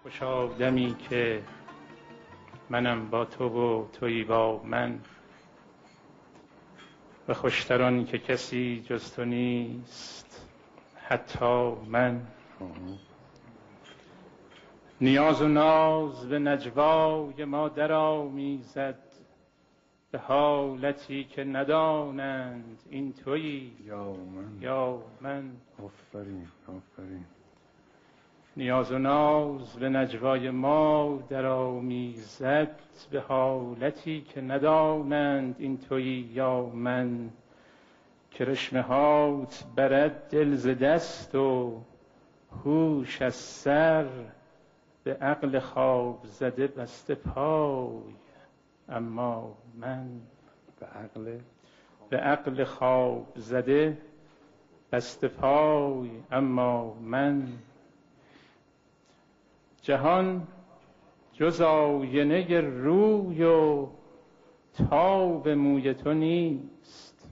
خوشا دمی که منم با تو و تویی با من، و خوشتر آن که کسی جز تو نیست حتی من. نیاز و ناز به نجوای ما درآمیزد، به حالتی که ندانند این تویی یا من. آفرین آفرین. نیاز و ناز به نجوای ما درآمیزد، به حالتی که ندانند این تویی یا من. کرشمه هات برد دل ز دست و هوش از سر، به عقل خواب زده بسته پای اما من. به عقل خواب زده بسته پای اما من. جهان جز آینه روی و تاب موی تو نیست.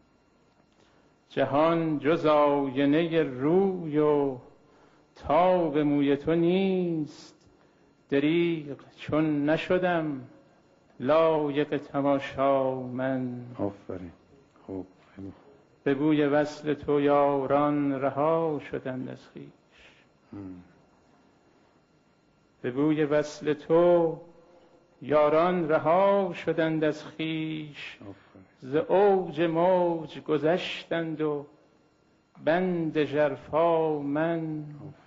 جهان جز آینه روی و تاب موی تو نیست. دریغ چون نشدم لایق تماشا من. آفرین. خوب. به بوی وصل تو یاران رها شدند از خویش. به بوی وصل تو یاران رها شدند از خویش. ز اوج موج گذشتند و بند ژرفا من.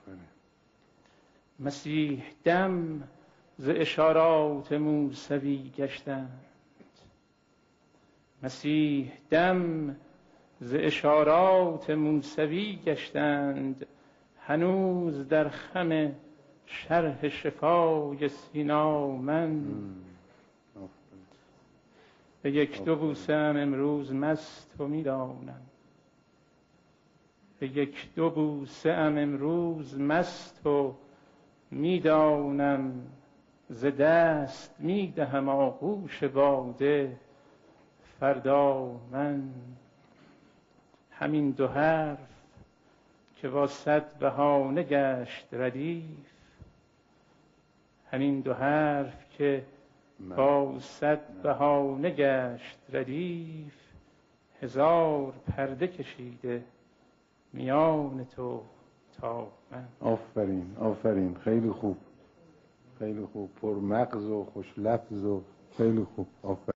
مسیح دم ز اشارات موسوی گشتند. مسیح دم ز اشارات موسوی گشتند. هنوز در خم شرح شفای سینا من. به یک دو بوسه ام امروز مست و میدانم. به یک دو بوسه ام امروز مست و میدانم. ز دست میدهم آغوش باده فردا من. همین دو حرف که با صد بهانه گشت ردیف. همین دو حرف که با صد بهانه گشت ردیف. هزار پرده کشیده میان تو تا من. آفرین آفرین. خیلی خوب خیلی خوب. پر مغز و خوش لفظ و خیلی خوب. آفرین.